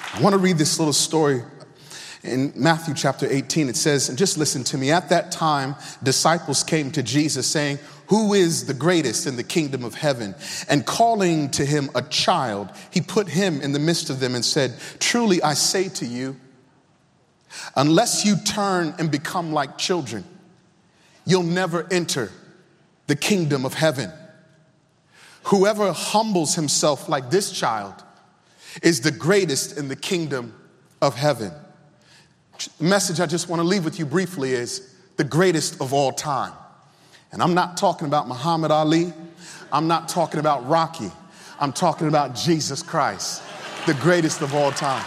I want to read this little story in Matthew chapter 18. It says, and just listen to me, at that time, disciples came to Jesus saying, "Who is the greatest in the kingdom of heaven?" And calling to him a child, he put him in the midst of them and said, "Truly I say to you, unless you turn and become like children, you'll never enter the kingdom of heaven. Whoever humbles himself like this child is the greatest in the kingdom of heaven." The message I just want to leave with you briefly is the greatest of all time. And I'm not talking about Muhammad Ali. I'm not talking about Rocky. I'm talking about Jesus Christ, the greatest of all time.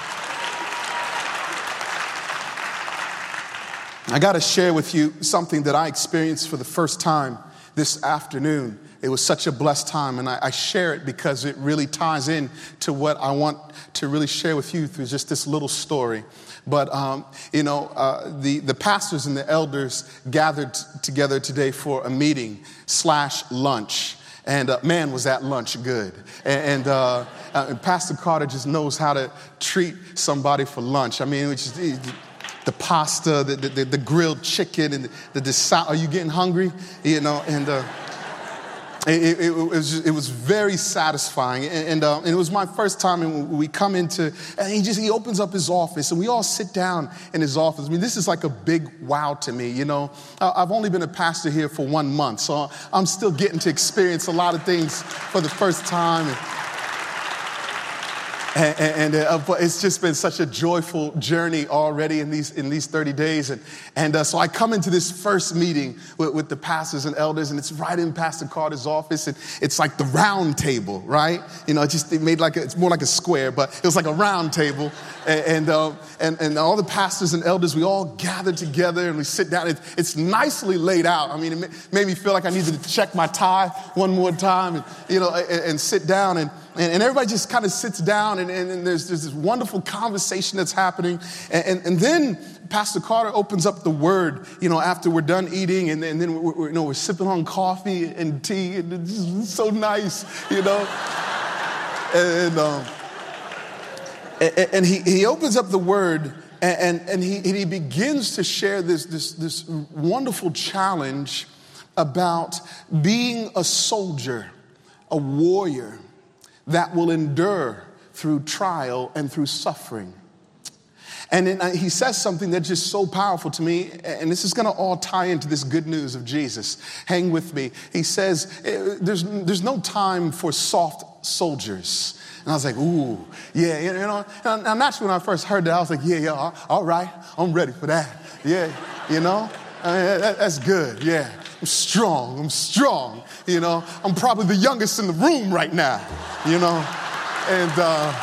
I got to share with you something that I experienced for the first time this afternoon. It was such a blessed time, and I share it because it really ties in to what I want to really share with you through just this little story. But, the pastors and the elders gathered together today for a meeting / lunch. And man, was that lunch good. And Pastor Carter just knows how to treat somebody for lunch. I mean, which is the pasta, the grilled chicken, and the salad. Are you getting hungry? It was very satisfying, and it was my first time. And we come into, and he opens up his office, and we all sit down in his office. I mean, this is like a big wow to me. I've only been a pastor here for 1 month, so I'm still getting to experience a lot of things for the first time. But it's just been such a joyful journey already in these 30 days. So I come into this first meeting with the pastors and elders, and it's right in Pastor Carter's office. And it's like the round table, right? It made it's more like a square, but it was like a round table. And all the pastors and elders, we all gather together and we sit down. It's nicely laid out. I mean, it made me feel like I needed to check my tie one more time, and sit down. And everybody just kind of sits down, and there's this wonderful conversation that's happening. And then Pastor Carter opens up the word, after we're done eating, and then we're sipping on coffee and tea, and it's just so nice, And he opens up the word, and he begins to share this wonderful challenge about being a soldier, a warrior that will endure through trial and through suffering. And then he says something that's just so powerful to me, and this is going to all tie into this good news of Jesus. Hang with me. He says, there's no time for soft soldiers. And I was like, ooh, yeah, And naturally, when I first heard that, I was like, yeah, all right, I'm ready for that. Yeah, that's good, yeah. I'm strong. I'm probably the youngest in the room right now, And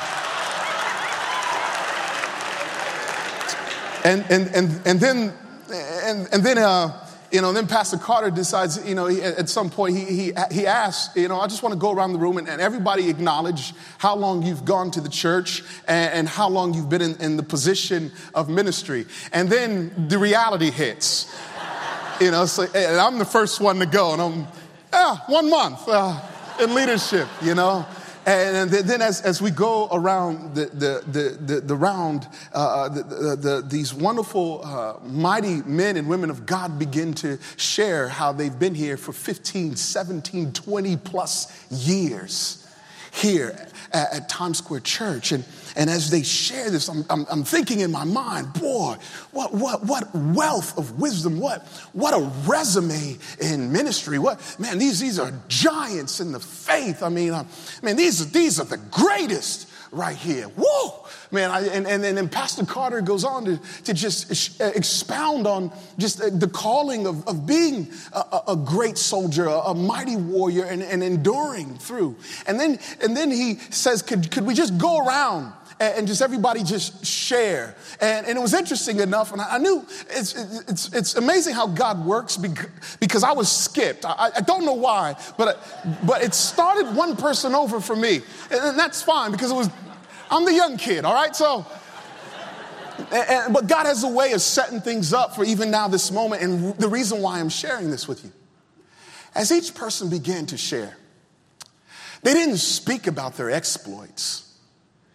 then Pastor Carter decides, at some point he asks, I just want to go around the room and everybody acknowledge how long you've gone to the church and how long you've been in the position of ministry. And then the reality hits. And I'm the first one to go, and I'm 1 month in leadership, And then as we go around the round, these wonderful, mighty men and women of God begin to share how they've been here for 15, 17, 20 plus years here at Times Square Church. And as they share this, I'm thinking in my mind, boy, what wealth of wisdom, what a resume in ministry. These are giants in the faith. These are the greatest right here. Whoa, man. And then Pastor Carter goes on to just expound on just the calling of being a great soldier, a mighty warrior, and enduring through. And then he says, could we just go around and just everybody just share? And it was interesting enough, and I knew it's amazing how God works because I was skipped. I don't know why, but it started one person over for me, and that's fine because I'm the young kid, all right? So, but God has a way of setting things up for even now this moment, and the reason why I'm sharing this with you. As each person began to share, they didn't speak about their exploits.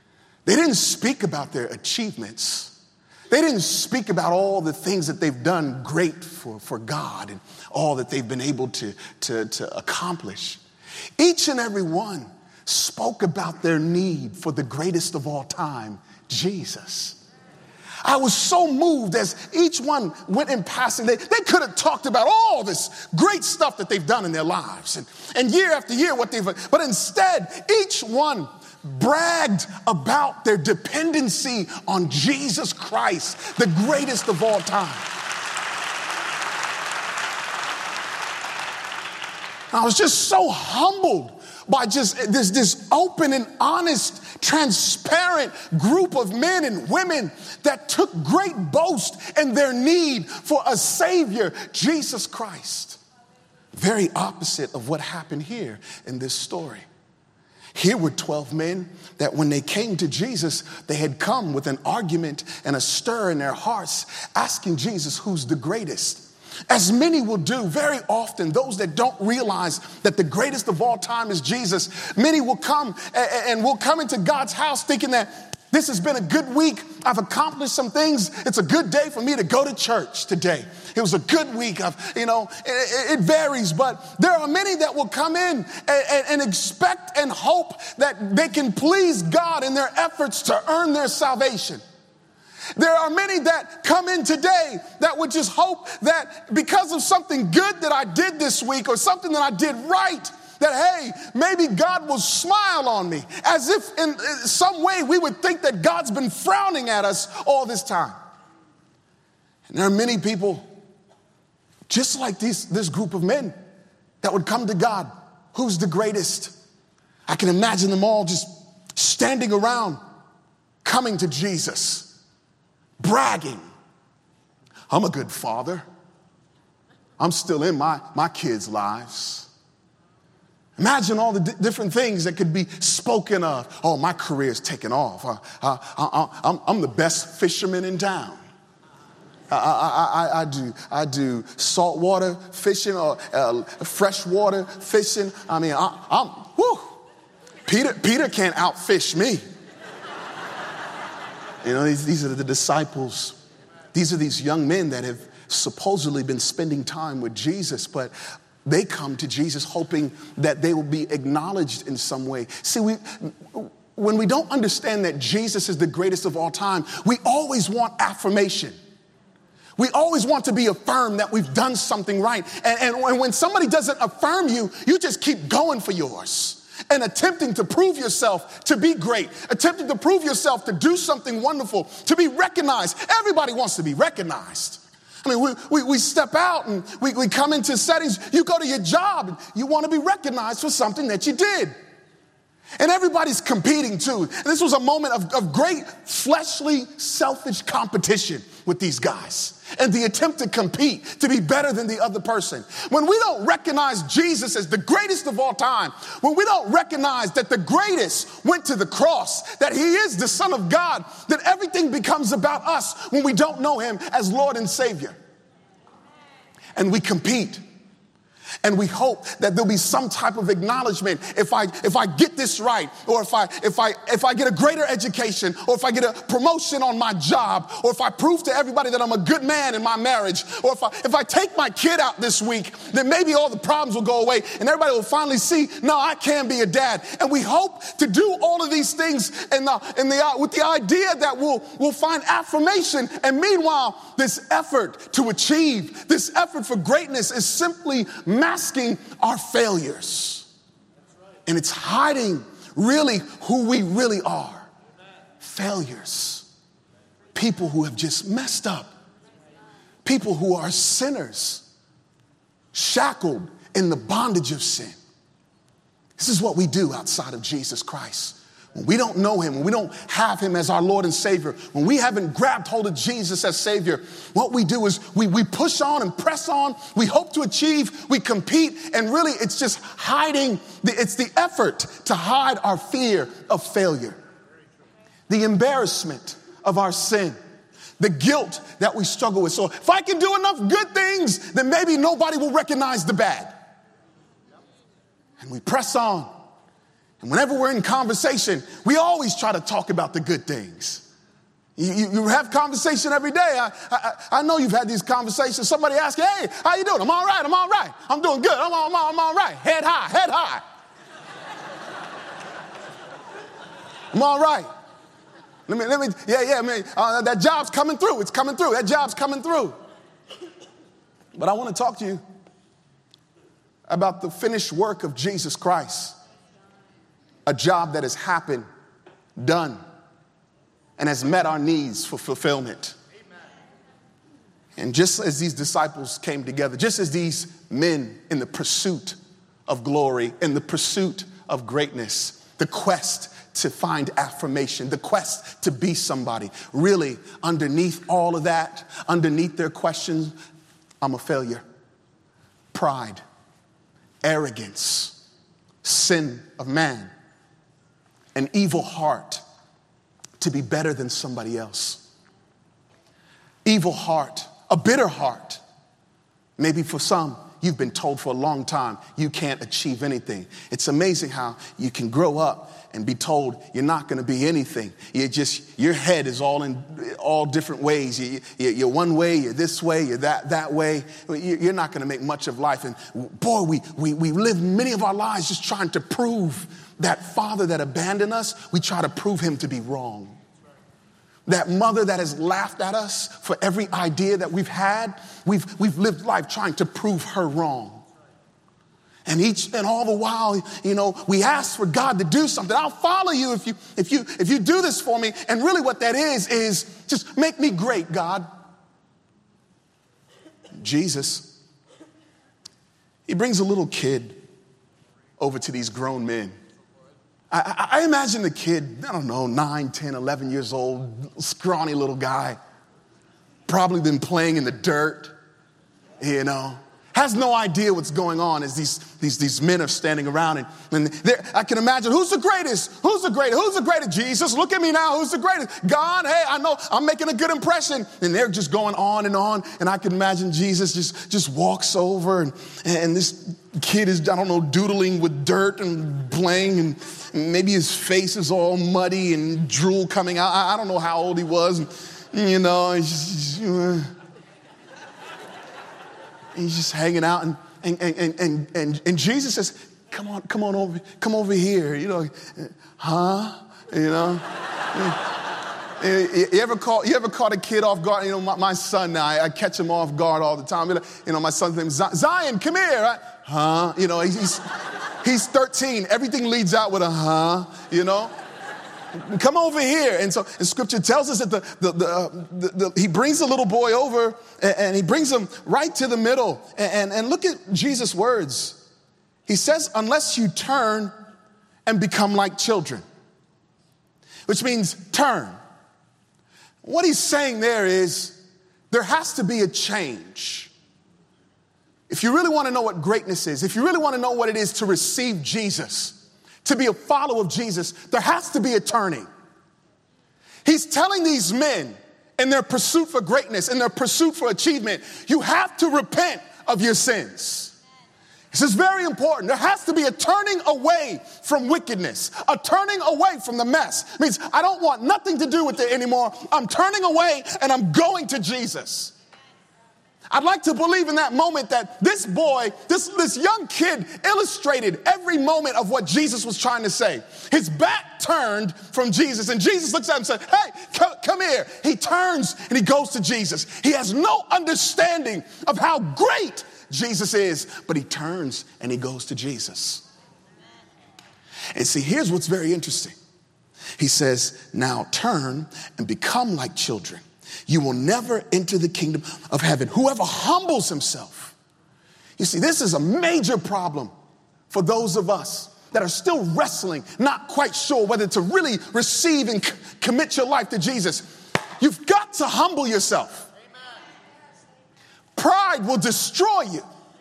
They didn't speak about their achievements. They didn't speak about all the things that they've done great for God and all that they've been able to accomplish. Each and every one spoke about their need for the greatest of all time, Jesus. I was so moved as each one went in passing. They could have talked about all this great stuff that they've done in their lives and year after year what they've, but instead each one bragged about their dependency on Jesus Christ, the greatest of all time. I was just so humbled by just this open and honest, transparent group of men and women that took great boast in their need for a Savior, Jesus Christ. Very opposite of what happened here in this story. Here were 12 men that when they came to Jesus, they had come with an argument and a stir in their hearts, asking Jesus, who's the greatest? As many will do very often, those that don't realize that the greatest of all time is Jesus, many will come and will come into God's house thinking that this has been a good week. I've accomplished some things. It's a good day for me to go to church today. It was a good week. It varies, but there are many that will come in and expect and hope that they can please God in their efforts to earn their salvation. There are many that come in today that would just hope that because of something good that I did this week or something that I did right, that, hey, maybe God will smile on me, as if in some way we would think that God's been frowning at us all this time. And there are many people just like this group of men that would come to God. Who's the greatest? I can imagine them all just standing around, coming to Jesus, bragging. I'm a good father. I'm still in my kids' lives. Imagine all the different things that could be spoken of. Oh, my career's taken off. I'm the best fisherman in town. I do saltwater fishing or freshwater fishing. I mean, Peter can't outfish me. You know, these are the disciples. These are these young men that have supposedly been spending time with Jesus, but they come to Jesus hoping that they will be acknowledged in some way. See, when we don't understand that Jesus is the greatest of all time, we always want affirmation. We always want to be affirmed that we've done something right. And when somebody doesn't affirm you, you just keep going for yours and attempting to prove yourself to be great, attempting to prove yourself to do something wonderful, to be recognized. Everybody wants to be recognized. I mean, we step out and we come into settings. You go to your job and you want to be recognized for something that you did. And everybody's competing too. And this was a moment of great fleshly, selfish competition with these guys and the attempt to compete to be better than the other person. When we don't recognize Jesus as the greatest of all time, when we don't recognize that the greatest went to the cross, that he is the Son of God, then everything becomes about us when we don't know him as Lord and Savior. And we compete. And we hope that there'll be some type of acknowledgement if I get this right, or if I get a greater education, or if I get a promotion on my job, or if I prove to everybody that I'm a good man in my marriage, or if I take my kid out this week, then maybe all the problems will go away and everybody will finally see, no, I can be a dad. And we hope to do all of these things with the idea that we'll find affirmation. And meanwhile, this effort to achieve, this effort for greatness is simply masking our failures. And it's hiding really who we really are. Failures. People who have just messed up. People who are sinners, shackled in the bondage of sin. This is what we do outside of Jesus Christ. When we don't know him, when we don't have him as our Lord and Savior, when we haven't grabbed hold of Jesus as Savior, what we do is we push on and press on. We hope to achieve, we compete, and really it's just hiding. It's the effort to hide our fear of failure, the embarrassment of our sin, the guilt that we struggle with. So if I can do enough good things, then maybe nobody will recognize the bad. And we press on. And whenever we're in conversation, we always try to talk about the good things. You have conversation every day. I know you've had these conversations. Somebody asks you, hey, how you doing? I'm all right. I'm doing good. I'm all right. Head high. I'm all right. That job's coming through. It's coming through. That job's coming through. But I want to talk to you about the finished work of Jesus Christ. A job that has happened, done, and has met our needs for fulfillment. Amen. And just as these disciples came together, just as these men in the pursuit of glory, in the pursuit of greatness, the quest to find affirmation, the quest to be somebody, really underneath all of that, underneath their questions, I'm a failure. Pride, arrogance, sin of man, an evil heart, to be better than somebody else. Evil heart, a bitter heart. Maybe for some, you've been told for a long time you can't achieve anything. It's amazing how you can grow up and be told you're not going to be anything. Your head is all in all different ways. You're one way, you're this way, you're that way. You're not going to make much of life. And boy, we live many of our lives just trying to prove that father that abandoned us. We try to prove him to be wrong. That mother that has laughed at us for every idea that we've had, we've lived life trying to prove her wrong. And all the while, we ask for God to do something. I'll follow you if you do this for me. And really what that is just make me great, God. Jesus, he brings a little kid over to these grown men. I imagine the kid, 9, 10, 11 years old, scrawny little guy, probably been playing in the dirt, has no idea what's going on as these men are standing around. And I can imagine, who's the greatest? Who's the greatest? Jesus, look at me now. Who's the greatest? God, hey, I know I'm making a good impression. And they're just going on. And I can imagine Jesus just walks over and this kid is, doodling with dirt and playing, and maybe his face is all muddy and drool coming out. I don't know how old he was. He's just hanging out, and Jesus says, come on over here, huh? You ever caught a kid off guard? My son now, I catch him off guard all the time. My son's name is Zion, come here, right? Huh? He's 13. Everything leads out with a huh, Come over here. And so the scripture tells us that he brings the little boy over and he brings him right to the middle. And look at Jesus' words. He says, unless you turn and become like children, which means turn. What he's saying there is there has to be a change. If you really want to know what greatness is, if you really want to know what it is to receive Jesus, to be a follower of Jesus, there has to be a turning. He's telling these men in their pursuit for greatness, in their pursuit for achievement, you have to repent of your sins. This is very important. There has to be a turning away from wickedness, a turning away from the mess. It means I don't want nothing to do with it anymore. I'm turning away and I'm going to Jesus. I'd like to believe in that moment that this boy, this young kid illustrated every moment of what Jesus was trying to say. His back turned from Jesus, and Jesus looks at him and says, hey, come here. He turns and he goes to Jesus. He has no understanding of how great Jesus is, but he turns and he goes to Jesus. And see, here's what's very interesting. He says, now turn and become like children. You will never enter the kingdom of heaven. Whoever humbles himself. You see, this is a major problem for those of us that are still wrestling, not quite sure whether to really receive and commit your life to Jesus. You've got to humble yourself. Pride will destroy you.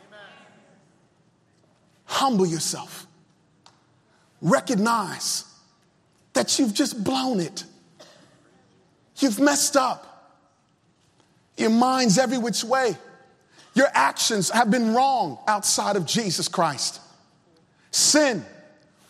Humble yourself. Recognize that you've just blown it. You've messed up. Your mind's every which way. Your actions have been wrong outside of Jesus Christ. Sin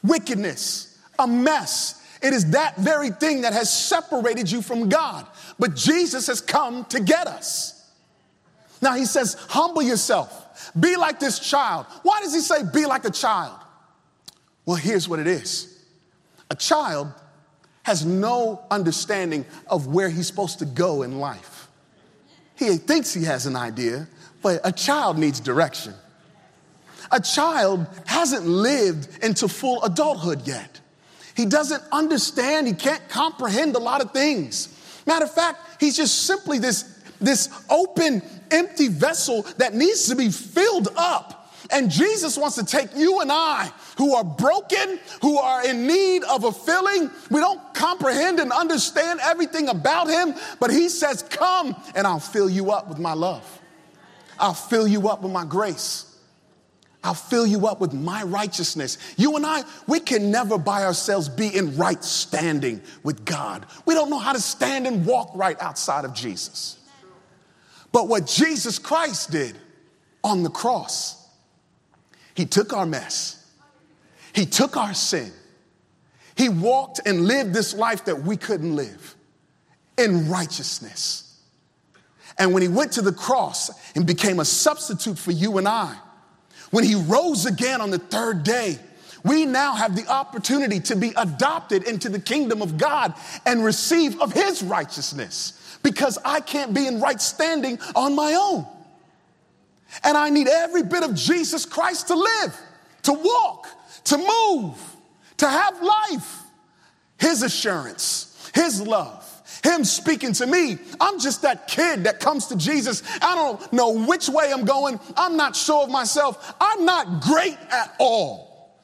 wickedness, a mess. It is that very thing that has separated you from God. But Jesus has come to get us. Now he says, humble yourself. Be like this child. Why does he say be like a child? Well, here's what it is. A child has no understanding of where he's supposed to go in life. He thinks he has an idea, but a child needs direction. A child hasn't lived into full adulthood yet. He doesn't understand. He can't comprehend a lot of things. Matter of fact, he's just simply this open, empty vessel that needs to be filled up. And Jesus wants to take you and I, who are broken, who are in need of a filling. We don't comprehend and understand everything about him, but he says, come and I'll fill you up with my love. I'll fill you up with my grace. I'll fill you up with my righteousness. You and I, we can never by ourselves be in right standing with God. We don't know how to stand and walk right outside of Jesus. But what Jesus Christ did on the cross, he took our mess. He took our sin. He walked and lived this life that we couldn't live in righteousness. And when he went to the cross and became a substitute for you and I, when he rose again on the third day, we now have the opportunity to be adopted into the kingdom of God and receive of his righteousness, because I can't be in right standing on my own. And I need every bit of Jesus Christ to live, to walk, to move, to have life. His assurance, his love, him speaking to me. I'm just that kid that comes to Jesus. I don't know which way I'm going. I'm not sure of myself. I'm not great at all.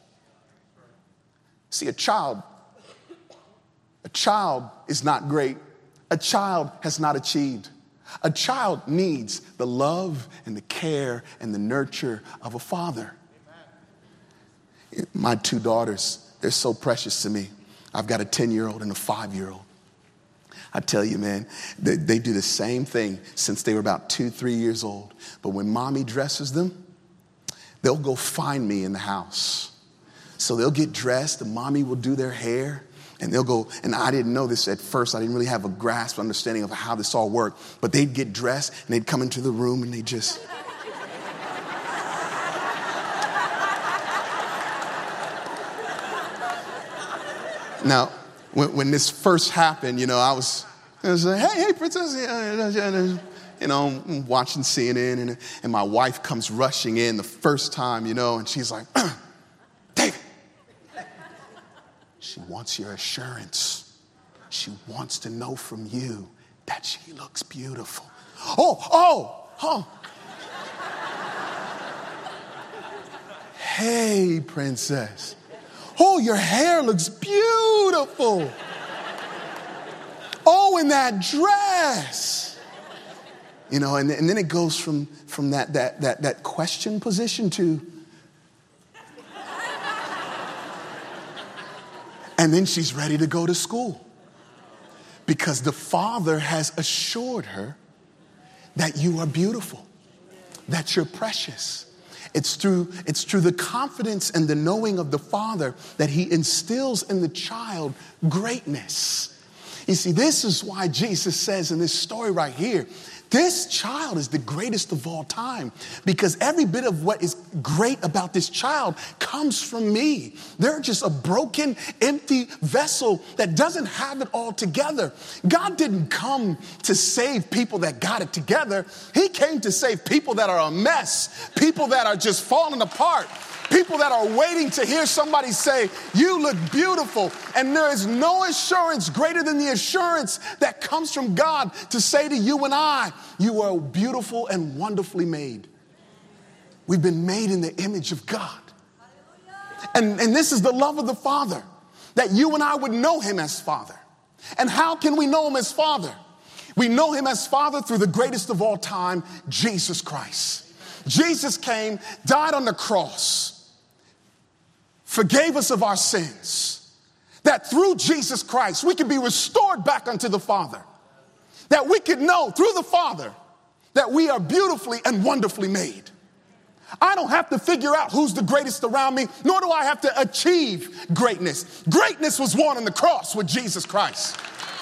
See, a child is not great. A child has not achieved. A child needs the love and the care and the nurture of a father. My two daughters, they're so precious to me. I've got a 10-year-old and a 5-year-old. I tell you, man, they do the same thing since they were about 2-3 years old. But when mommy dresses them, they'll go find me in the house. So they'll get dressed and mommy will do their hair. And they'll go, and I didn't know this at first. I didn't really have a grasp, understanding of how this all worked. But they'd get dressed and they'd come into the room and they just... Now, when this first happened, I was like, hey, princess, watching CNN, and my wife comes rushing in the first time, and she's like, David, she wants your assurance. She wants to know from you that she looks beautiful. Oh. Hey, princess. Oh, your hair looks beautiful. Oh, in that dress. And then it goes from that question position to, and then she's ready to go to school. Because the Father has assured her that you are beautiful, that you're precious. It's through the confidence and the knowing of the Father that he instills in the child greatness. You see, this is why Jesus says in this story right here, this child is the greatest of all time, because every bit of what is great about this child comes from me. They're just a broken, empty vessel that doesn't have it all together. God didn't come to save people that got it together. He came to save people that are a mess, people that are just falling apart, people that are waiting to hear somebody say, you look beautiful. And there is no assurance greater than the assurance that comes from God to say to you and I, you are beautiful and wonderfully made. We've been made in the image of God. And this is the love of the Father, that you and I would know him as Father. And how can we know him as Father? We know him as Father through the greatest of all time, Jesus Christ. Jesus came, died on the cross, forgave us of our sins, that through Jesus Christ, we could be restored back unto the Father, that we could know through the Father that we are beautifully and wonderfully made. I don't have to figure out who's the greatest around me, nor do I have to achieve greatness. Greatness was won on the cross with Jesus Christ.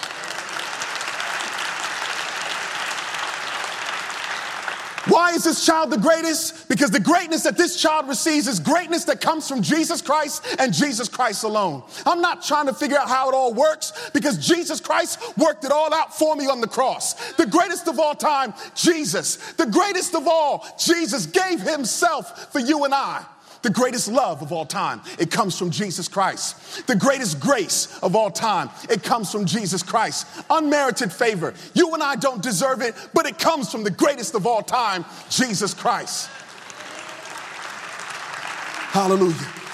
Why is this child the greatest? Because the greatness that this child receives is greatness that comes from Jesus Christ and Jesus Christ alone. I'm not trying to figure out how it all works, because Jesus Christ worked it all out for me on the cross. The greatest of all time, Jesus. The greatest of all, Jesus gave himself for you and I. The greatest love of all time, it comes from Jesus Christ. The greatest grace of all time, it comes from Jesus Christ. Unmerited favor. You and I don't deserve it, but it comes from the greatest of all time, Jesus Christ. Hallelujah.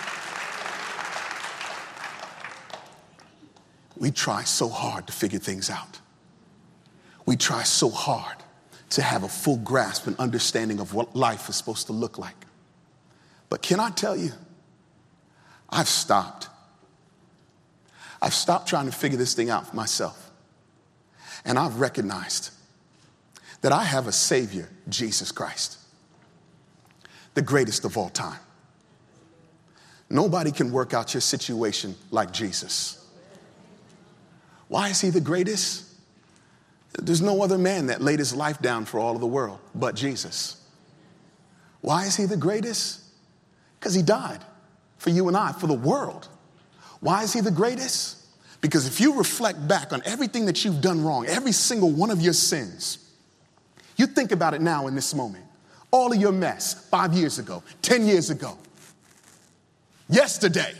We try so hard to figure things out. We try so hard to have a full grasp and understanding of what life is supposed to look like. But can I tell you, I've stopped. I've stopped trying to figure this thing out for myself. And I've recognized that I have a Savior, Jesus Christ, the greatest of all time. Nobody can work out your situation like Jesus. Why is he the greatest? There's no other man that laid his life down for all of the world but Jesus. Why is he the greatest? Because he died for you and I, for the world. Why is he the greatest? Because if you reflect back on everything that you've done wrong, every single one of your sins, you think about it now in this moment. All of your mess 5 years ago, 10 years ago, yesterday.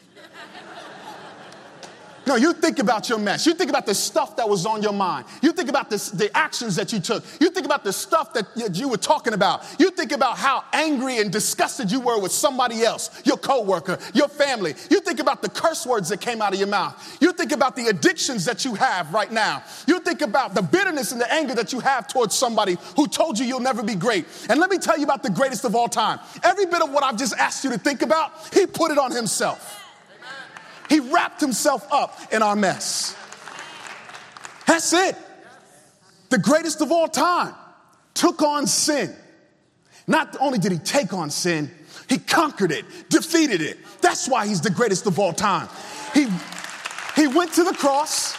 No, you think about your mess. You think about the stuff that was on your mind. You think about the actions that you took. You think about the stuff that you were talking about. You think about how angry and disgusted you were with somebody else, your coworker, your family. You think about the curse words that came out of your mouth. You think about the addictions that you have right now. You think about the bitterness and the anger that you have towards somebody who told you you'll never be great. And let me tell you about the greatest of all time. Every bit of what I've just asked you to think about, he put it on himself. He wrapped himself up in our mess. That's it. The greatest of all time took on sin. Not only did he take on sin, he conquered it, defeated it. That's why he's the greatest of all time. He went to the cross.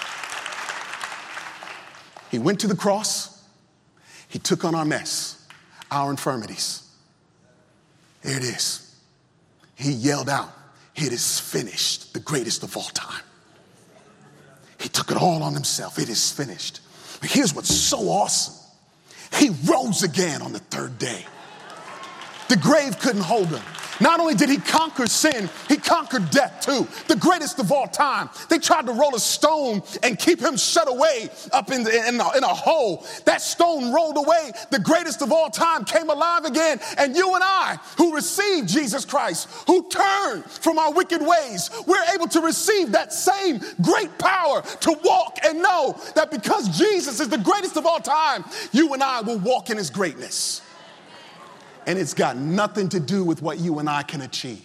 He went to the cross. He took on our mess, our infirmities. There it is. He yelled out, "It is finished," the greatest of all time. He took it all on himself. It is finished. But here's what's so awesome. He rose again on the third day. The grave couldn't hold him. Not only did he conquer sin, he conquered death too. The greatest of all time. They tried to roll a stone and keep him shut away up in a hole. That stone rolled away. The greatest of all time came alive again. And you and I, who received Jesus Christ, who turned from our wicked ways, we're able to receive that same great power to walk and know that because Jesus is the greatest of all time, you and I will walk in his greatness. And it's got nothing to do with what you and I can achieve.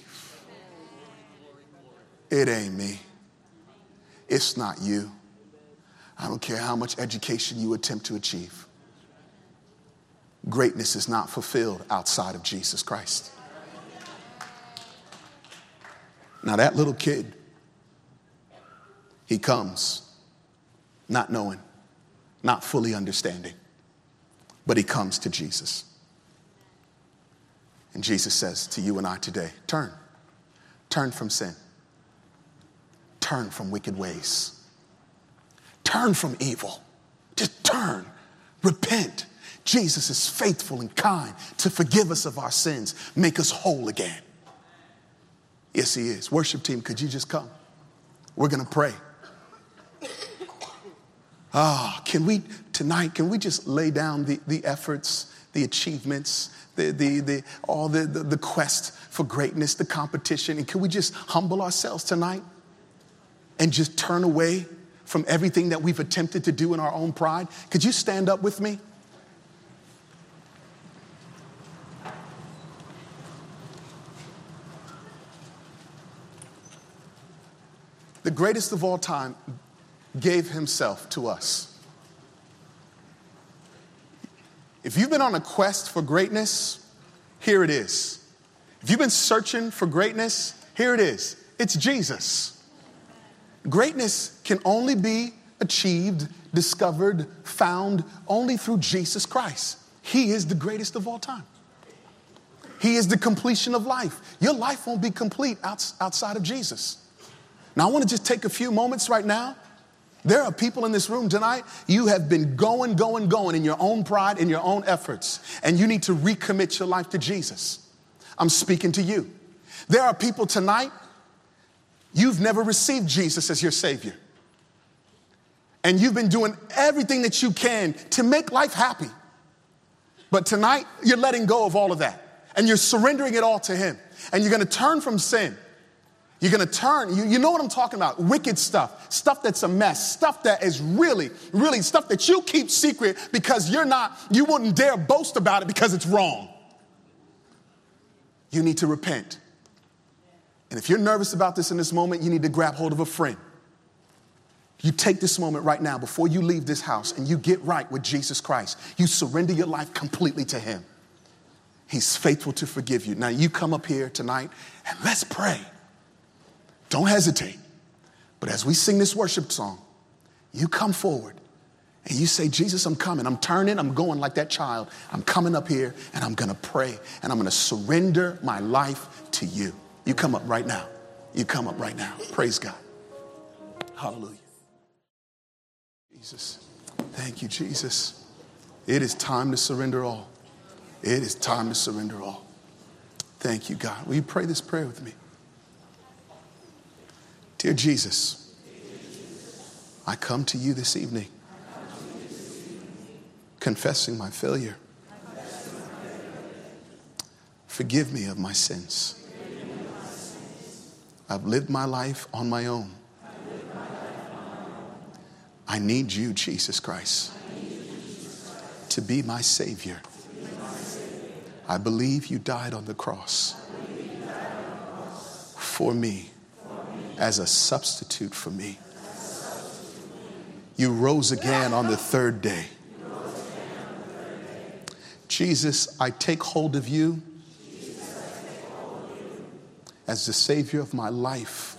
It ain't me. It's not you. I don't care how much education you attempt to achieve. Greatness is not fulfilled outside of Jesus Christ. Now that little kid, he comes not knowing, not fully understanding, but he comes to Jesus. And Jesus says to you and I today, turn from sin. Turn from wicked ways. Turn from evil. Just turn, repent. Jesus is faithful and kind to forgive us of our sins, make us whole again. Yes, he is. Worship team, could you just come? We're going to pray. Can we just lay down the efforts, the achievements, the quest for greatness, the competition, and can we just humble ourselves tonight and just turn away from everything that we've attempted to do in our own pride? Could you stand up with me? The greatest of all time gave himself to us. If you've been on a quest for greatness, here it is. If you've been searching for greatness, here it is. It's Jesus. Greatness can only be achieved, discovered, found only through Jesus Christ. He is the greatest of all time. He is the completion of life. Your life won't be complete outside of Jesus. Now, I want to just take a few moments right now. There are people in this room tonight, you have been going in your own pride, in your own efforts, and you need to recommit your life to Jesus. I'm speaking to you. There are people tonight, you've never received Jesus as your Savior. And you've been doing everything that you can to make life happy. But tonight, you're letting go of all of that. And you're surrendering it all to Him. And you're going to turn from sin. You're going to turn, you know what I'm talking about, wicked stuff, stuff that's a mess, stuff that is really stuff that you keep secret because you wouldn't dare boast about it because it's wrong. You need to repent. And if you're nervous about this in this moment, you need to grab hold of a friend. You take this moment right now before you leave this house and you get right with Jesus Christ. You surrender your life completely to Him. He's faithful to forgive you. Now you come up here tonight and let's pray. Don't hesitate. But as we sing this worship song, you come forward and you say, Jesus, I'm coming. I'm turning. I'm going like that child. I'm coming up here and I'm going to pray and I'm going to surrender my life to you. You come up right now. You come up right now. Praise God. Hallelujah. Jesus. Thank you, Jesus. It is time to surrender all. It is time to surrender all. Thank you, God. Will you pray this prayer with me? Dear Jesus, I come to you this evening, confessing my failure. Forgive me of my sins. I've lived my life on my own. I need you, Jesus Christ, to be my Savior. I believe you died on the cross for me. As a substitute for me. You rose again on the third day. Jesus, I take hold of you as the Savior of my life.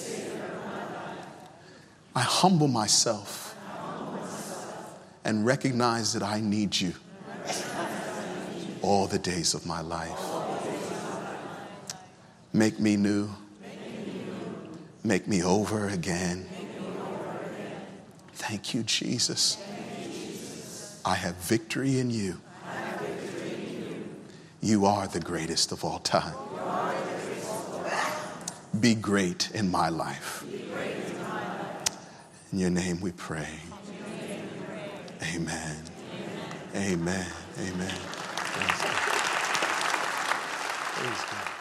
I humble myself and recognize that I need you all the days of my life. Make me new. Make me over again. Thank you, Jesus. I have victory in you. You are the greatest of all time. Be great in my life. In your name we pray. Amen. Amen. Amen. Praise God.